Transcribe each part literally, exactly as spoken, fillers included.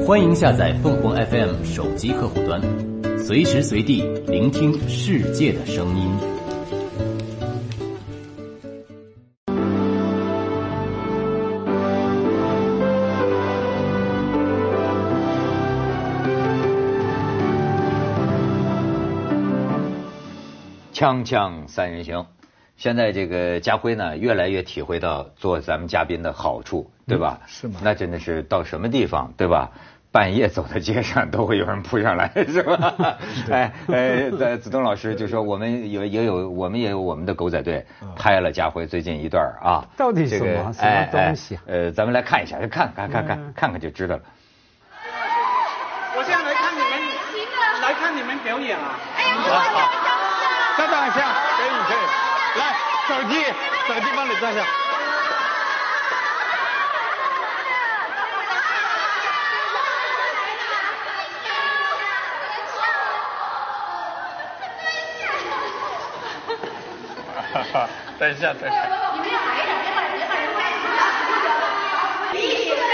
欢迎下载凤凰 F M 手机客户端，随时随地聆听世界的声音。 锵锵三人行，现在这个家辉呢，越来越体会到做咱们嘉宾的好处，对吧？ 嗯、是吗？ 那真的是到什么地方，对吧？半夜走在街上都会有人扑上来，是吧？哎，呃，子东老师就说我们有也有我们也有我们的狗仔队拍了家辉最近一段啊， 到底什么、这个、什么东西、啊哎哎？呃，咱们来看一下，看看看看、嗯、看看就知道了。 我现在来看你们，来看你们表演啊！ 哎呀， 好好， 再照一下，可以可以，来手机手机帮你照一下。等一下，等一下。你们要矮一点，别把别把人拍死了。立起来。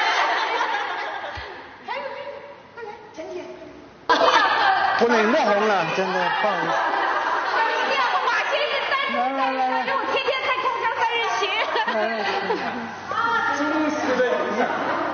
还有，快来，陈姐。 我脸都红了，真的不好意思。 这样的话，先是单人单人，因为我天天看锵锵三人行。来来来。 真实的影响。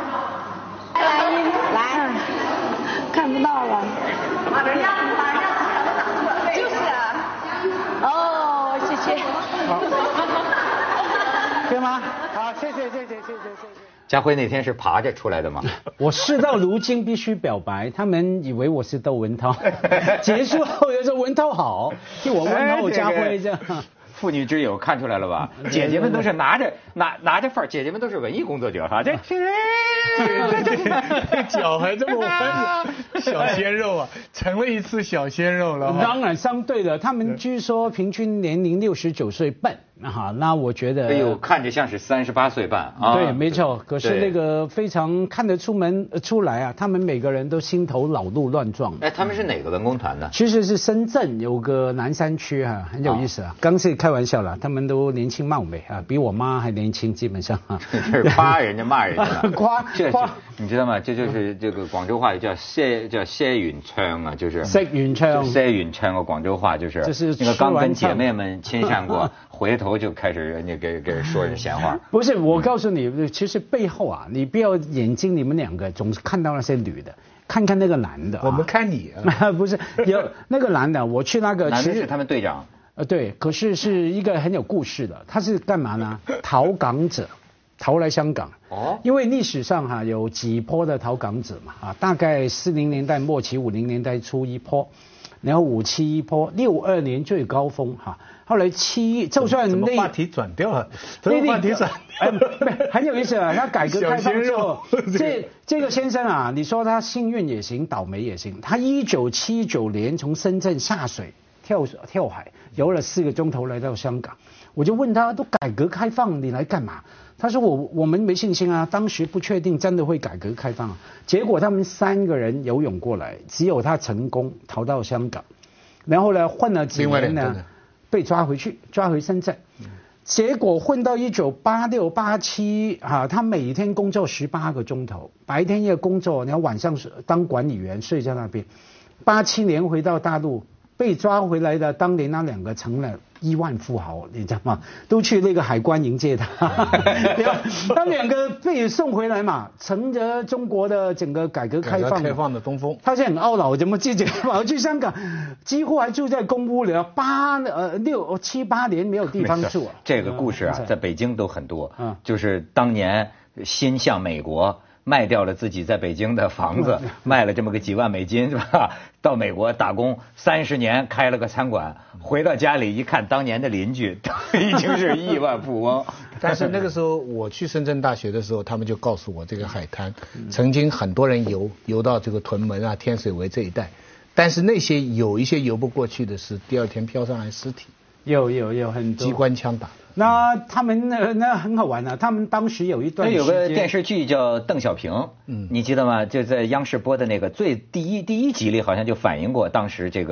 来来，看不到了。把人家把人家头上都挡住了。就是啊。哦，谢谢。 好，可以吗？好，谢谢，谢谢，谢谢，谢谢。 家辉那天是爬着出来的吗？ 我事到如今必须表白，他们以为我是窦文涛，结束后又说文涛好，替我问候家辉这样。 妇女之友看出来了吧？姐姐们都是拿着拿拿着范儿，姐姐们都是文艺工作者哈。这这这脚还这么弯，小鲜肉啊，成了一次小鲜肉了。 当然相对的，他们据说平均年龄六十九岁半。好，那我觉得， 哎呦，看着像是三十八岁半啊。 对，没错。可是那个非常看得出门出来啊，他们每个人都心头老路乱撞。 哎，他们是哪个文工团呢？ 其实是深圳有个南山区啊，很有意思啊。刚是开玩笑了，他们都年轻貌美啊，比我妈还年轻，基本上啊。 这是夸人家骂人家。 夸夸， 你知道吗？这就是这个广州话叫谢叫谢允昌啊，就是谢允昌。 谢允昌个广州话就是， 就是那个刚跟姐妹们亲善过，回头就开始人家给给说人闲话。 不是，我告诉你，其实背后啊，你不要眼睛，你们两个总是看到那些女的，看看那个男的、啊。 我们看你啊，不是有那个男的，我去那个， 男的是他们队长。 呃，对，可是是一个很有故事的，他是干嘛呢？逃港者。逃来香港哦，因为历史上哈、啊、有几波的逃港者嘛啊，大概四零年代末期、五零年代初一波，然后五七一波，六二年最高峰哈、啊，后来七就算那话题转掉了，这个话题转掉了， 呃、很有意思啊。他改革开放之后，这这个先生啊，你说他幸运也行，倒霉也行。他一九七九年从深圳下水跳跳海，游了四个钟头来到香港。我就问他，都改革开放，你来干嘛？他说我我们没信心啊，当时不确定真的会改革开放、啊。结果他们三个人游泳过来，只有他成功逃到香港，然后呢混了几年呢，被抓回去，抓回深圳。嗯、结果混到一九八六八七啊，他每天工作十八个钟头，白天要工作，然后晚上当管理员睡在那边。八七年回到大陆。被抓回来的当年那两个成了亿万富豪，你知道吗？都去那个海关迎接他，他两个被送回来嘛，乘着中国的整个改革开放开放的东风， 他现在很懊恼，怎么自己跑去香港，几乎还住在公屋里，八呃六七八年没有地方住、啊。 这个故事啊，在北京都很多，嗯，就是当年心向美国。卖掉了自己在北京的房子，卖了这么个几万美金是吧？到美国打工三十年，开了个餐馆，回到家里一看，当年的邻居都已经是亿万富翁。 但是那个时候我去深圳大学的时候，他们就告诉我，这个海滩曾经很多人游游到这个屯门啊、天水围这一带，但是那些有一些游不过去的是第二天飘上来尸体， 有有有很多机关枪打的。 那他们那那很好玩啊！他们当时有一段时间， 有个电视剧叫邓小平，嗯，你记得吗？就在央视播的那个最第一第一集里，好像就反映过当时这个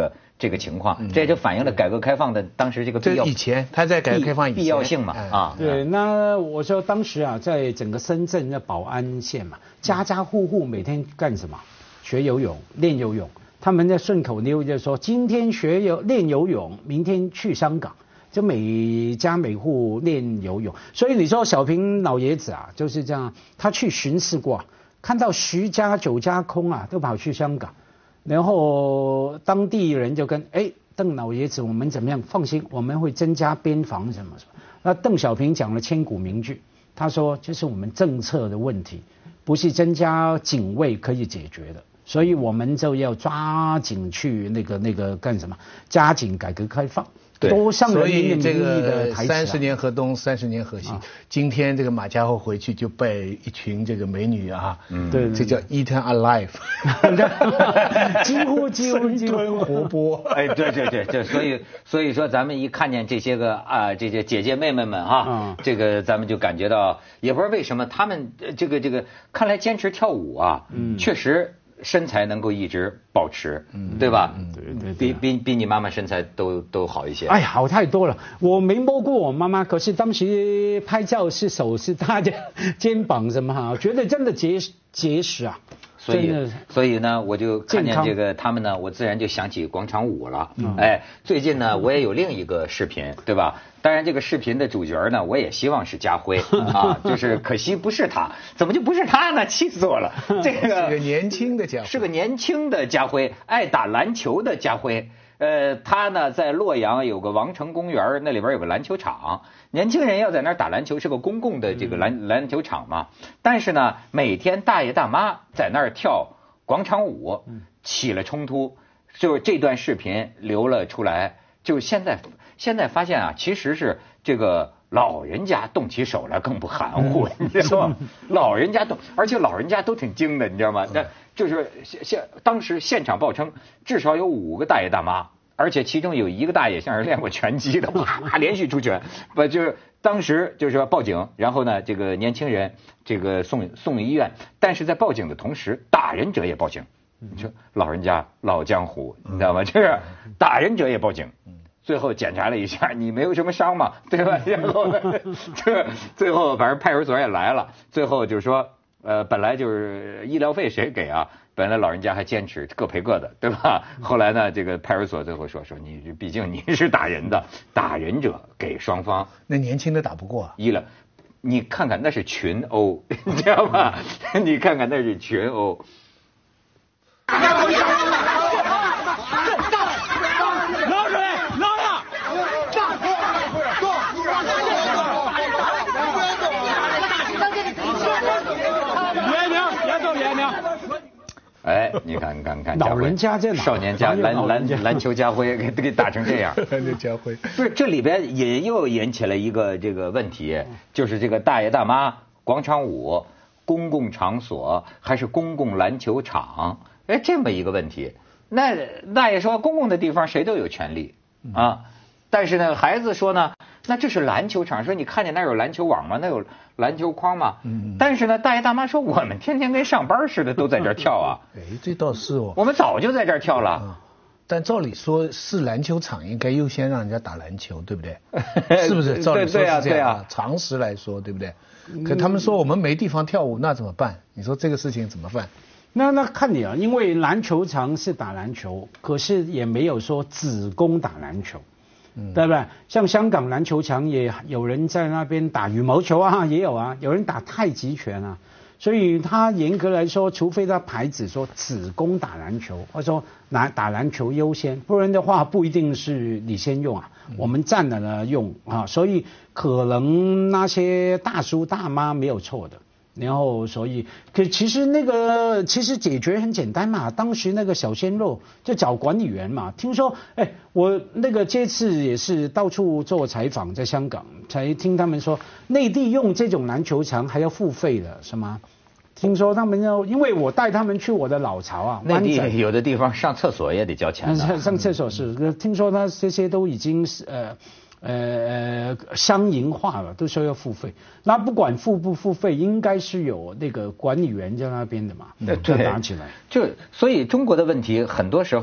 这个情况，这就反映了改革开放的当时这个必要。 这以前他在改革开放以前必要性嘛啊。 对，那我说当时啊，在整个深圳的宝安县嘛，家家户户每天干什么？学游泳、练游泳。他们的顺口溜就说：今天学游练游泳，明天去香港。就每家每户练游泳。所以你说小平老爷子啊，就是这样，他去巡视过，看到十家九家空啊，都跑去香港。然后当地人就跟哎邓老爷子，我们怎么样？放心，我们会增加边防什么什么。那邓小平讲了千古名句，他说这是我们政策的问题，不是增加警卫可以解决的，所以我们就要抓紧去那个那个干什么？加紧改革开放。都上人民的名义的台词、啊、 三十年河东，三十年河西、啊。今天这个马家后回去就被一群这个美女啊，嗯，对，这叫 eaten alive， 几乎几乎几乎活剥。 哎，对对对对，所以所以说咱们一看见这些个啊这些姐姐妹妹们哈、嗯，这个咱们就感觉到，也不知道为什么他们这个这个看来坚持跳舞啊，嗯，确实。身材能够一直保持，嗯、对吧？嗯，对对对，比比比你妈妈身材都都好一些。 哎呀，好太多了！我没摸过我妈妈，可是当时拍照是手是她的肩膀什么哈，觉得真的结结实啊。 所以所以呢，我就看见这个他们呢，我自然就想起广场舞了。嗯、哎，最近呢，我也有另一个视频，对吧？当然，这个视频的主角呢，我也希望是家辉啊，就是可惜不是他，怎么就不是他呢？气死我了！这个是个年轻的家辉， 是个年轻的家辉，爱打篮球的家辉。呃，他呢在洛阳有个王城公园，那里边有个篮球场，年轻人要在那儿打篮球，是个公共的这个篮、嗯、篮球场嘛。但是呢，每天大爷大妈在那儿跳广场舞，起了冲突，就这段视频流了出来。就现在现在发现啊，其实是这个老人家动起手来更不含糊，你知道吗？老人家动，而且老人家都挺精的，你知道吗？那就是现当时现场报称，至少有五个大爷大妈，而且其中有一个大爷像是练过拳击的，啪啪连续出拳，不就是当时就是说报警，然后呢，这个年轻人这个送送医院，但是在报警的同时，打人者也报警。你说老人家老江湖，你知道吗？就是打人者也报警。最后检查了一下，你没有什么伤嘛，对吧？然后这最后反正派出所也来了，最后就是说，呃，本来就是医疗费谁给啊？本来老人家还坚持各赔各的，对吧？后来呢，这个派出所最后说说你毕竟你是打人的，打人者给双方。 那年轻的打不过啊？ 医了，你看看那是群殴，你知道吗？你看看那是群殴。哎，你看，你看，你看， 老人家这少年家篮篮篮球家辉给给打成这样， 篮球家辉不是这里边也又引起了一个这个问题，就是这个大爷大妈广场舞、公共场所还是公共篮球场，哎，这么一个问题。那大爷说，公共的地方谁都有权利啊，但是呢，孩子说呢，那这是篮球场，说你看见那有篮球网吗？那有篮球框吗？嗯，但是呢，大爷大妈说我们天天跟上班似的都在这儿跳啊。 哎，这倒是哦。 我们早就在这儿跳了。 嗯，但照理说是篮球场应该优先让人家打篮球，对不对？是不是？照理说是这样。对啊，对啊。常识来说，对不对？可他们说我们没地方跳舞，那怎么办？你说这个事情怎么办？ 那那看你啊，因为篮球场是打篮球，可是也没有说只供打篮球。嗯，对不对？像香港篮球场也有人在那边打羽毛球啊，也有啊，有人打太极拳啊，所以他严格来说，除非他牌子说只供打篮球，或者说拿打篮球优先，不然的话不一定是你先用啊，我们占了呢用啊，所以可能那些大叔大妈没有错的。然后，所以，可其实那个其实解决很简单嘛。当时那个小鲜肉就找管理员嘛。听说，哎，我那个这次也是到处做采访，在香港才听他们说，内地用这种篮球场还要付费的，是吗？听说他们要，因为我带他们去我的老巢啊， 内地有的地方上厕所也得交钱的。 上厕所是，听说他这些都已经是呃。呃，商营化了，都说要付费。那不管付不付费，应该是有那个管理员在那边的嘛， 对， 打起来。 就所以中国的问题，很多时候呢，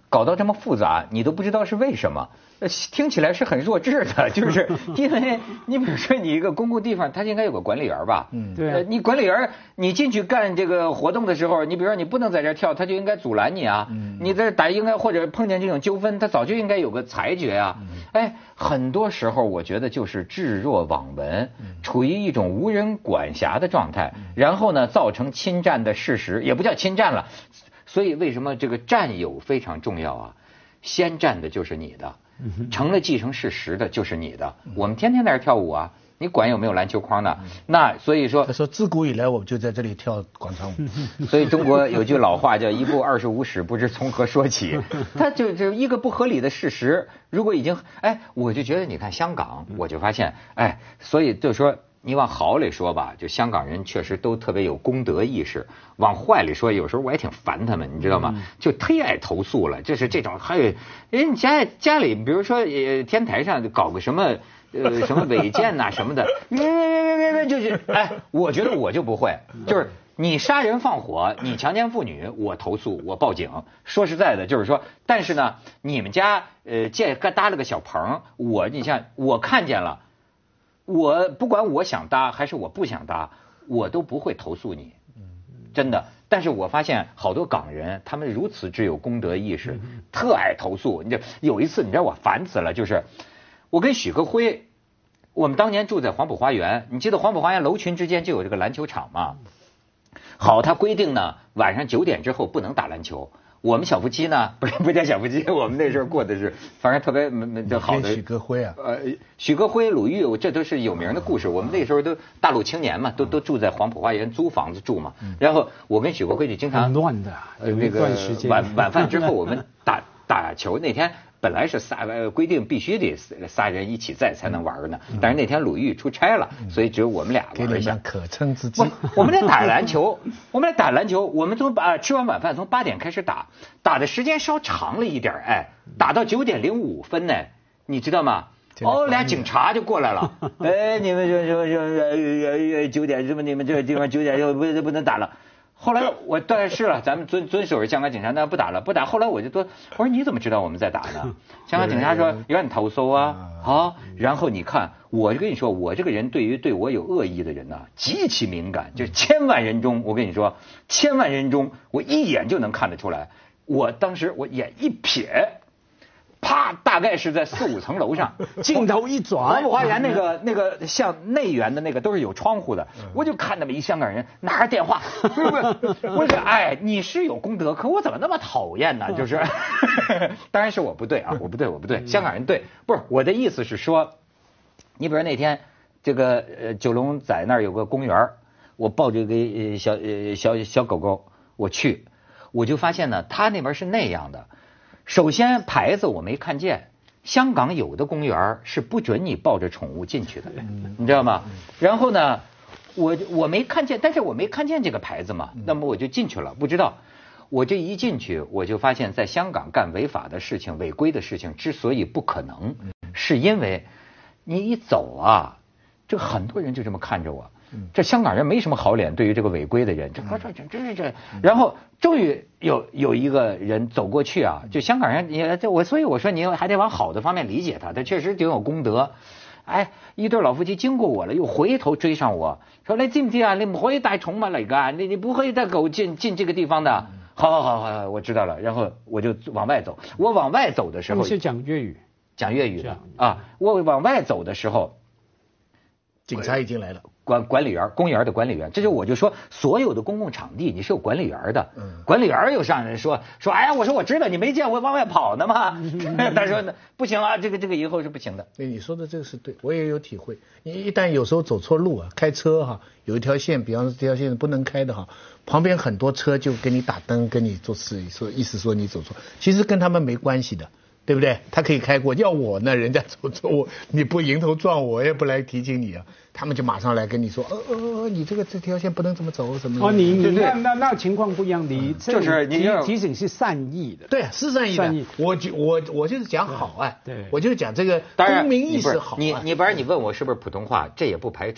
搞到这么复杂，你都不知道是为什么。呃，听起来是很弱智的，就是因为你比如说你一个公共地方，它应该有个管理员吧？ 嗯，对、啊呃。你管理员，你进去干这个活动的时候，你比如说你不能在这跳，他就应该阻拦你啊。嗯。你在打应该或者碰见这种纠纷，他早就应该有个裁决啊。嗯。哎，很多时候我觉得就是置若罔闻，处于一种无人管辖的状态，然后呢，造成侵占的事实，也不叫侵占了。所以为什么这个占有非常重要啊？先占的就是你的。成了既成事实的就是你的。我们天天在这跳舞啊，你管有没有篮球框呢？那所以说， 他说自古以来我们就在这里跳广场舞。 所以中国有句老话叫一部二十五史不知从何说起。他就就一个不合理的事实，如果已经哎，我就觉得你看香港，我就发现哎，所以就说你往好里说吧，就香港人确实都特别有公德意识。往坏里说，有时候我也挺烦他们，你知道吗？就忒爱投诉了，就是这种还有人家家里，比如说呃天台上搞个什么呃什么违建呐、啊、什么的，别别别别别，就是哎，我觉得我就不会，就是你杀人放火，你强奸妇女，我投诉，我报警。说实在的，就是说，但是呢，你们家呃建搭了个小棚，我你像我看见了，我不管我想搭还是我不想搭，我都不会投诉你。真的，但是我发现好多港人，他们如此之有公德意识，特爱投诉。你这有一次，你知道我烦死了，就是我跟许克辉，我们当年住在黄埔花园，你记得黄埔花园楼群之间就有这个篮球场吗？好，他规定呢，晚上九点之后不能打篮球。我们小夫妻呢，不是不叫小夫妻，我们那时候过的是，反正特别这好的。 许戈辉啊， 呃，许戈辉、鲁豫，这都是有名的故事。我们那时候都大陆青年嘛，都都住在黄埔花园租房子住嘛。然后我跟许戈辉就经常乱的， 呃，那个晚晚饭之后我们打打球。那天本来是仨呃规定必须得仨人一起在才能玩呢，但是那天鲁豫出差了，所以只有我们俩玩一下。 可乘之机。 我们俩打篮球，我们俩打篮球，我们从啊吃完晚饭从八点开始打，打的时间稍长了一点，哎，打到九点零五分呢，你知道吗？哦，俩警察就过来了，哎，你们这这这九点什么？你们这个地方九点就不不能打了。后来我当然是了，咱们遵遵守着香港警察，那不打了，不打。后来我就多，我说你怎么知道我们在打呢？香港警察说有人投诉啊，好，然后你看，我就跟你说，我这个人对于对我有恶意的人呢、啊，极其敏感，就千万人中，我跟你说，千万人中，我一眼就能看得出来。我当时我眼一瞥。啪，大概是在四五层楼上， 镜头一转， 黄埔花园那个那个像内园的那个都是有窗户的，我就看那么一香港人拿着电话，不是不是，我说哎，你是有功德，可我怎么那么讨厌呢？就是，当然是我不对啊，我不对，我不对，香港人对，不是我的意思是说，你比如那天这个呃九龙仔那儿有个公园，我抱着一个小呃小小狗狗，我去，我就发现呢，他那边是那样的。首先牌子我没看见，香港有的公园是不准你抱着宠物进去的，你知道吗？然后呢，我我没看见，但是我没看见这个牌子嘛，那么我就进去了，不知道。我这一进去，我就发现在香港干违法的事情、违规的事情之所以不可能，是因为你一走啊，这很多人就这么看着我。这香港人没什么好脸，对于这个违规的人，这这这这这这，然后终于有有一个人走过去啊，就香港人，你这我所以我说你还得往好的方面理解他，他确实挺有功德。哎，一对老夫妻经过我了，又回头追上我说：“你知唔知啊？你不可以帶寵物嚟㗎，你你不可以帶狗進進這個地方的。”好好好好，我知道了。然後我就往外走。我往外走的時候， 你是講粵語， 講粵語的啊。我往外走的時候， 警察已經來了。 管管理員，公園的管理員，這就我就說，所有的公共場地你是有管理員的。嗯、管理員又上人說說，哎呀，我說我知道你沒見我往外跑呢嘛。他說不行啊，這個這個以後是不行的。 你說的這個是對，我也有體會。你一旦有時候走錯路啊，開車哈，有一條線，比方說這條線不能開的哈，旁邊很多車就給你打燈，跟你做事，說意思說你走錯，其實跟他們沒關係的。對不對？他可以開過，要我呢，人家走錯我，你不迎頭撞我，也不來提醒你啊，他們就馬上來跟你說，呃呃呃，你這個這條線不能這麼走，什麼？ 哦，你你那那那情況不一樣，你就是你提提醒是善意的， 對，是善意的。善意我就我我就是講好啊，對，我就是講這個公民意識好、啊。 你你不然你問我是不是普通話，這也不排除。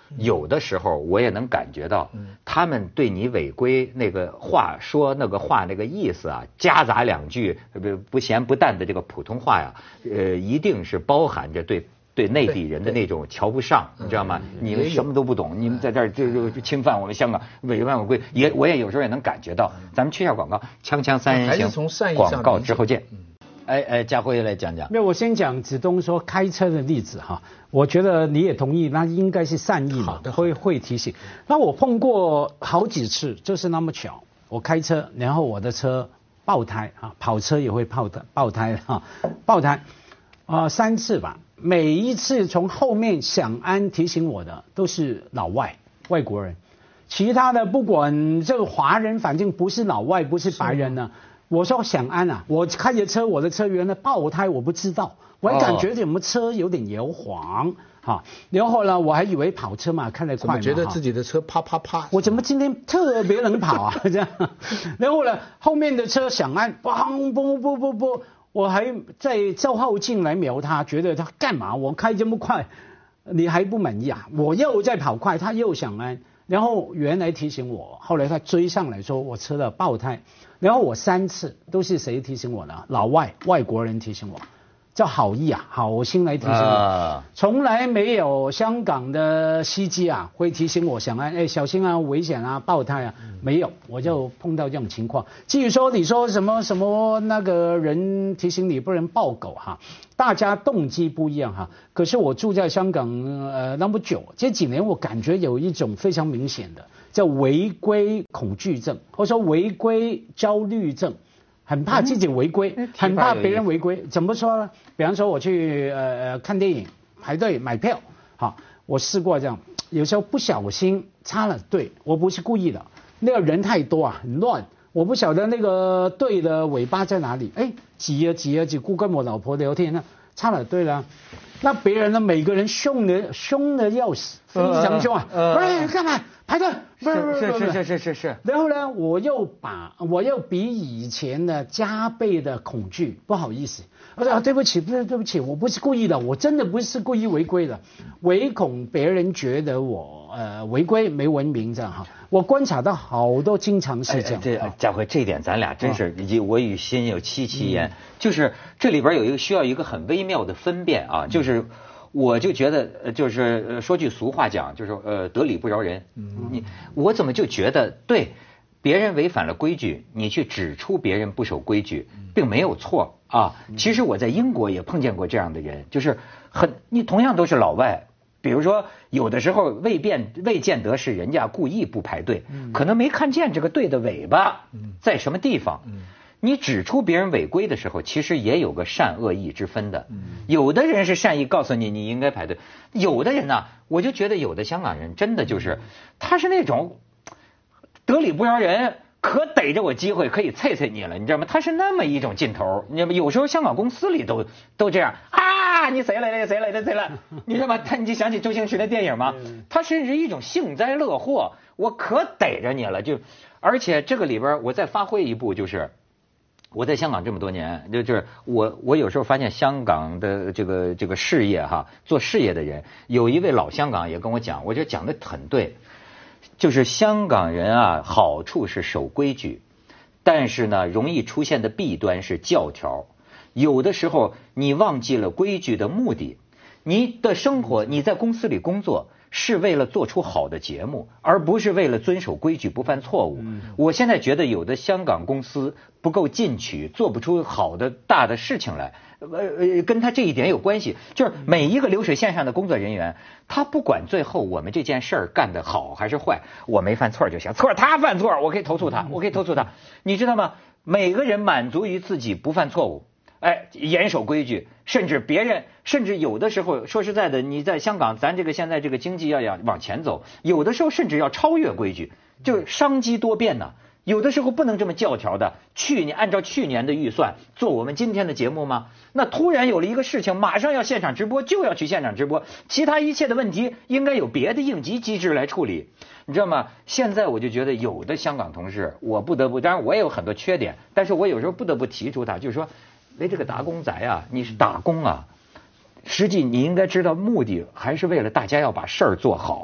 有的时候我也能感觉到，他们对你违规那个话说那个话那个意思啊，夹杂两句不不咸不淡的这个普通话呀，呃，一定是包含着对对内地人的那种瞧不上，你知道吗？你们什么都不懂，你们在这儿就就侵犯我们香港，违反违规，也我也有时候也能感觉到。咱们去一下广告，锵锵三人行，广告之后见。哎哎，家辉来讲讲。 没有，我先讲子东说开车的例子哈，我觉得你也同意，那应该是善意嘛，会会提醒。那我碰过好几次，就是那么巧，我开车，然后我的车爆胎啊，跑车也会爆爆胎哈，爆胎啊、呃、三次吧，每一次从后面响安提醒我的都是老外外国人，其他的不管这个华人，反正不是老外不是白人呢。我说响安啊，我开着车，我的车原来爆胎，我不知道，我还感觉怎么车有点摇晃哈，然后呢，我还以为跑车嘛，开得快嘛， 觉得自己的车啪啪啪， 我怎么今天特别能跑啊这样，然后呢，后面的车响安，嘣嘣嘣嘣嘣，我还在照后镜来瞄他，觉得他干嘛？我开这么快，你还不满意啊？我又在跑快，他又响安。然后原来提醒我，后来他追上来说我车的爆胎，然后我三次都是谁提醒我呢？老外外国人提醒我，叫好意啊，好心来提醒我，啊、从来没有香港的司机啊会提醒我想哎小心啊危险啊爆胎啊，没有，我就碰到这种情况。至于说你说什么什么那个人提醒你不能抱狗哈，大家动机不一样哈。可是我住在香港呃那么久，这几年我感觉有一种非常明显的叫违规恐惧症，或者说违规焦虑症。很怕自己违规，嗯、很怕别人违规。怎么说呢？比方说我去呃看电影排队买票，好，我试过这样，有时候不小心插了队，我不是故意的，那个人太多啊，很乱，我不晓得那个队的尾巴在哪里，哎，挤啊挤啊挤，顾跟我老婆聊天呢，插了队了。那别人呢？每个人凶的凶的要死，非常凶啊！喂，干嘛排队？ 是是是是是是是。 然后呢，我又把我又比以前的加倍的恐惧，不好意思，我说啊，对不起，不是对不起，我不是故意的，我真的不是故意违规的，唯恐别人觉得我呃违规没文明这样哈。我观察到好多经常是这样。 这家辉这一点咱俩真是，以及我与心有戚戚焉，就是这里边有一个需要一个很微妙的分辨啊，就是。我就觉得，就是说句俗话讲，就是呃得理不饶人。你我怎么就觉得对别人违反了规矩，你去指出别人不守规矩，并没有错啊。其实我在英国也碰见过这样的人，就是很你同样都是老外，比如说有的时候未变未见得是人家故意不排队，可能没看见这个队的尾巴在什么地方。你指出别人违规的时候，其实也有个善恶意之分的。有的人是善意告诉你你应该排队，有的人呢，我就觉得有的香港人真的就是他是那种得理不饶人，可逮着我机会可以啐啐你了，你知道吗？他是那么一种劲头。你知道吗？有时候香港公司里都都这样啊，你谁来的谁来的谁来，你知道吗？他你就想起周星驰的电影吗？他甚至一种幸灾乐祸，我可逮着你了。就而且这个里边我再发挥一步就是。我在香港这么多年，就是我我有时候发现香港的这个这个事业哈，做事业的人，有一位老香港也跟我讲，我觉得讲得很对，就是香港人啊，好处是守规矩，但是呢，容易出现的弊端是教条，有的时候你忘记了规矩的目的，你的生活你在公司里工作。是为了做出好的节目，而不是为了遵守规矩不犯错误。嗯、我现在觉得有的香港公司不够进取，做不出好的大的事情来，呃，跟他这一点有关系。就是每一个流水线上的工作人员，他不管最后我们这件事儿干得好还是坏，我没犯错就行，错他犯错，我可以投诉他，我可以投诉他。你知道吗？每个人满足于自己不犯错误。哎，严守规矩，甚至别人，甚至有的时候，说实在的，你在香港，咱这个现在这个经济要要往前走，有的时候甚至要超越规矩，就是商机多变呢。有的时候不能这么教条的，去年按照去年的预算做我们今天的节目吗？那突然有了一个事情，马上要现场直播，就要去现场直播，其他一切的问题应该有别的应急机制来处理，你知道吗？现在我就觉得有的香港同事，我不得不，当然我也有很多缺点，但是我有时候不得不提出他，就是说。为这个打工仔啊，你是打工啊，实际你应该知道目的还是为了大家要把事儿做好，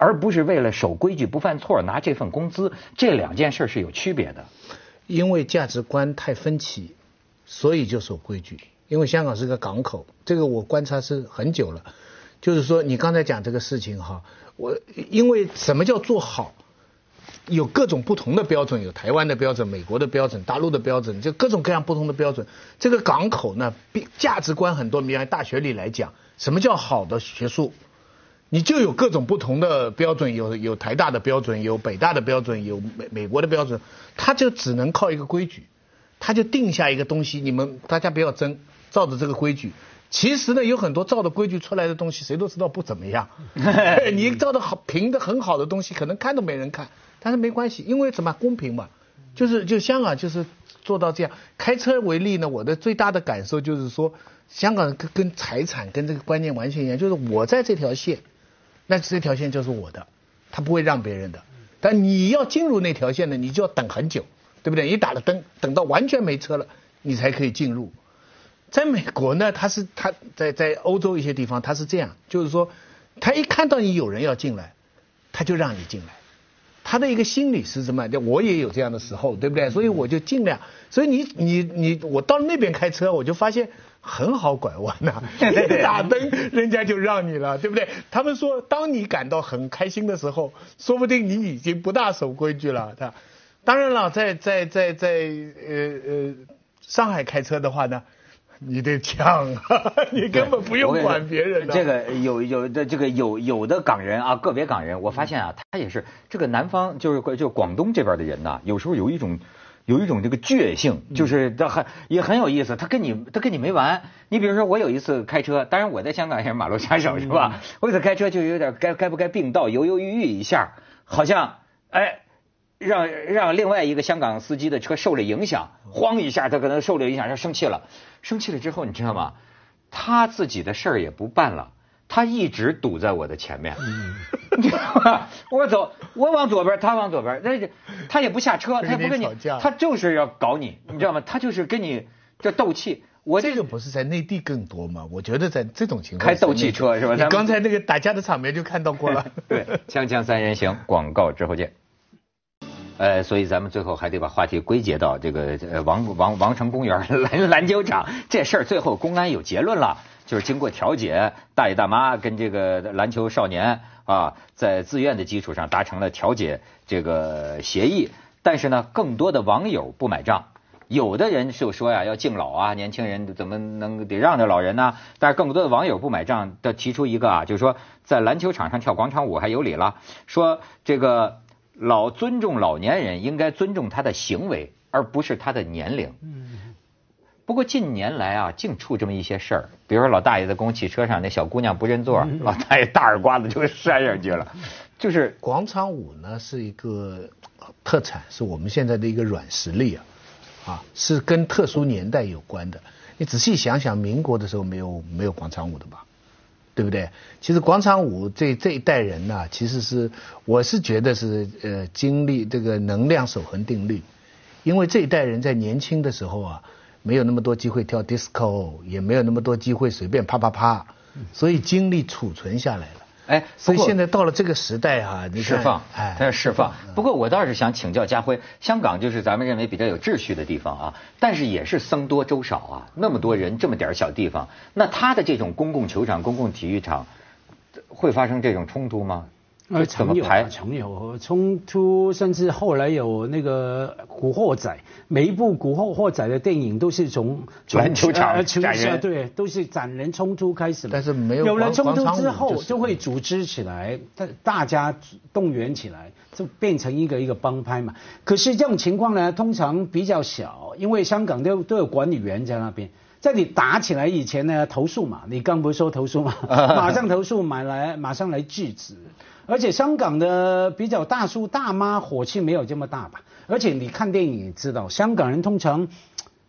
而不是为了守规矩不犯错拿这份工资，这两件事是有区别的。 因为价值观太分歧，所以就守规矩。因为香港是个港口，这个我观察是很久了。就是说，你刚才讲这个事情哈，我因为什么叫做好？有各种不同的标准，有台湾的标准、美国的标准、大陆的标准，就各种各样不同的标准。这个港口呢，价值观很多。比方大学里来讲，什么叫好的学术？你就有各种不同的标准，有有台大的标准，有北大的标准，有美美国的标准，他就只能靠一个规矩，他就定下一个东西，你们大家不要争，照着这个规矩。其实呢，有很多照着规矩出来的东西，谁都知道不怎么样。你照的好评的很好的东西，可能看都没人看，但是没关系，因为什么公平嘛，就是就香港就是做到这样。开车为例呢，我的最大的感受就是说，香港跟跟财产跟这个观念完全一样，就是我在这条线，那这条线就是我的，他不会让别人的。但你要进入那条线呢，你就要等很久，对不对？你打了灯，等到完全没车了，你才可以进入。在美国呢，他是他在在欧洲一些地方他是这样，就是说，他一看到你有人要进来，他就让你进来。他的一个心理是什么？我也有这样的时候，对不对？所以我就尽量。所以你你你，我到那边开车，我就发现很好拐弯呐、啊，一打灯人家就让你了，对不对？他们说，当你感到很开心的时候，说不定你已经不大守规矩了。他当然了，在在在在呃呃上海开车的话呢。你得呛啊，你根本不用管别人的。 这个有有的这个有有的港人啊，个别港人，我发现啊，他也是这个南方就是就广东这边的人呐、啊，有时候有一种有一种这个倔性，就是他很也很有意思，他跟你他跟你没完。你比如说我有一次开车，当然我在香港也是马路杀手是吧？我有一次开车就有点该该不该并道，犹犹豫豫一下，好像哎。让让另外一个香港司机的车受了影响，慌一下，他可能受了影响，他生气了，生气了之后，你知道吗？他自己的事儿也不办了，他一直堵在我的前面，你知道吗？我走，我往左边，他往左边，那他也不下车，他也不跟你，他就是要搞你，你知道吗？他就是跟你这斗气。我这个不是在内地更多吗？我觉得在这种情况开斗气车是吧？ 你刚才那个打架的场面就看到过了。 对，锵锵三人行，广告之后见。呃，所以咱们最后还得把话题归结到这个呃王王王城公园篮篮球场这事儿，最后公安有结论了，就是经过调解，大爷大妈跟这个篮球少年啊，在自愿的基础上达成了调解这个协议，但是呢，更多的网友不买账。有的人就说呀，要敬老啊，年轻人怎么能得让着老人呢？但是更多的网友不买账的提出一个啊，就是说在篮球场上跳广场舞还有理了，说这个。老尊重老年人，应该尊重他的行为，而不是他的年龄。不过近年来啊，净出这么一些事儿，比如说老大爷在公共汽车上，那小姑娘不认座，老大爷大耳刮子就扇上去了。就是广场舞呢是一个特产，是我们现在的一个软实力啊，啊，是跟特殊年代有关的。你仔细想想，民国的时候没有没有广场舞的吧？对不对？其实广场舞这这一代人呢、啊，其实是我是觉得是呃精力这个能量守恒定律，因为这一代人在年轻的时候啊，没有那么多机会跳 disco， 也没有那么多机会随便啪啪啪，所以精力储存下来了。哎，所以现在到了这个时代哈、啊，你释放，哎，它要释放。不过我倒是想请教家辉，香港就是咱们认为比较有秩序的地方啊，但是也是僧多粥少啊，那么多人，这么点小地方，那他的这种公共球场、公共体育场会发生这种冲突吗？ 呃，常有常有冲突，甚至后来有那个古惑仔，每一部古惑惑仔的电影都是从篮球场呃斩人， 对，都是斩人冲突开始。 但是没有有了冲突之后，就会组织起来，大家动员起来，就变成一个一个帮派嘛。可是这种情况呢，通常比较小，因为香港都都有管理员在那边。在你打起来以前呢，投诉嘛，你刚不是说投诉嘛，马上投诉，买来马上来制止。而且香港的比较大叔大妈火气没有这么大吧？而且你看电影也知道，香港人通常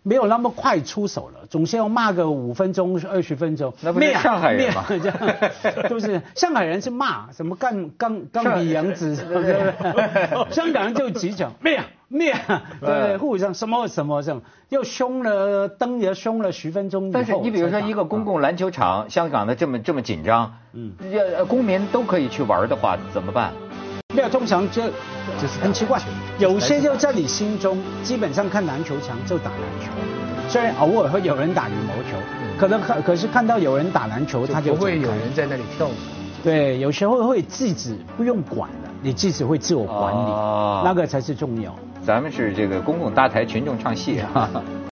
没有那么快出手了，总是要骂个五分钟、二十分钟。 那不是上海人吗？ 这样都是上海人是骂什么干干干比杨子，对不对？香港人就急讲灭灭，对不对？互相什么什么什么，又凶了，灯也凶了十分钟以后。 但是你比如说一个公共篮球场，香港的这么这么紧张，嗯，公民都可以去玩的话，怎么办？ 没有，通常就就是很奇怪，有些就在你心中，基本上看篮球场就打篮球，虽然偶尔会有人打羽毛球，可能可可是看到有人打篮球，他就不会有人在那里跳舞。 对，有时候会制止，不用管了，你自己会自我管理，哦、那个才是重要。 咱们是这个公共搭台群众唱戏啊。